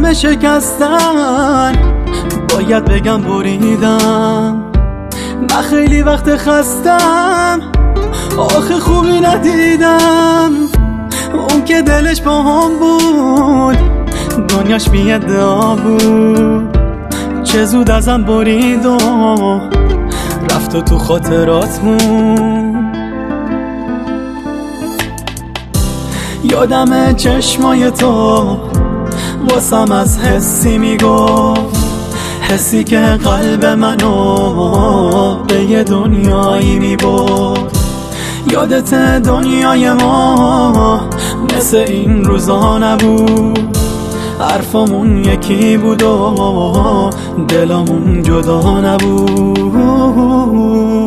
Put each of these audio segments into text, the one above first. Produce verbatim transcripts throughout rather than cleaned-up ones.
همه شکستن، باید بگم بریدم. من خیلی وقت خستم، آخه خوبی ندیدم. اون که دلش با هم بود، دنیاش بی ادعا بود. چه زود ازم برید و رفت و تو خاطرات مون. یادم چشمای تو واسم از حسی میگفت، حسی که قلب منو به یه دنیایی میبرد. یادت دنیای ما مثل این روزا نبود، حرفامون یکی بود و دلامون جدا نبود.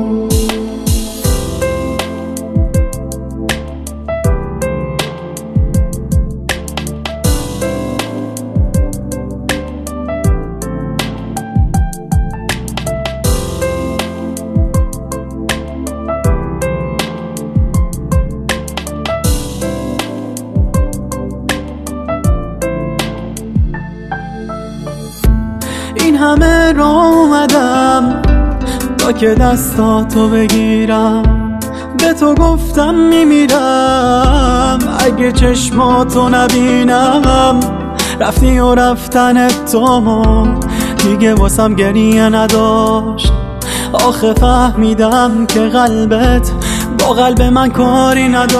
این همه راه اومدم تا که دستاتو بگیرم، به تو گفتم میمیرم اگه چشماتو نبینم. رفتی و رفتن تو دیگه واسم گریه نداشت. آخه فهمیدم که قلبت با قلب من کاری نداشت.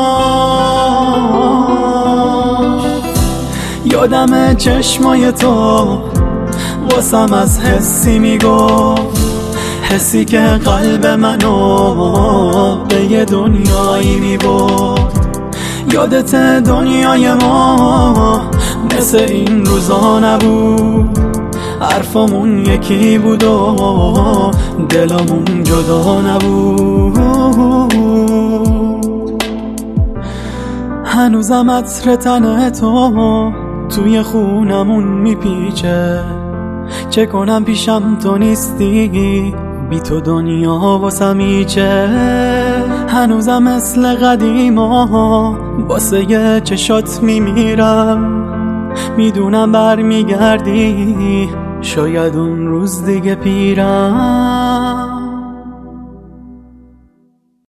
یادم چشمای تو واسم از حسی میگفت، حسی که قلب منو به یه دنیایی میبرد. یادت دنیای ما مثل این روزا نبود، حرفامون یکی بود و دلامون جدا نبود. هنوزم عطر تن تو توی خونمون میپیچه. چه کنم پیشم تو نیستی، بی تو دنیا واسم هیچه. هنوزم مثل قدیما واسه یه چشات میمیرم. میدونم برمیگردی، شاید اون روز دیگه پیرم.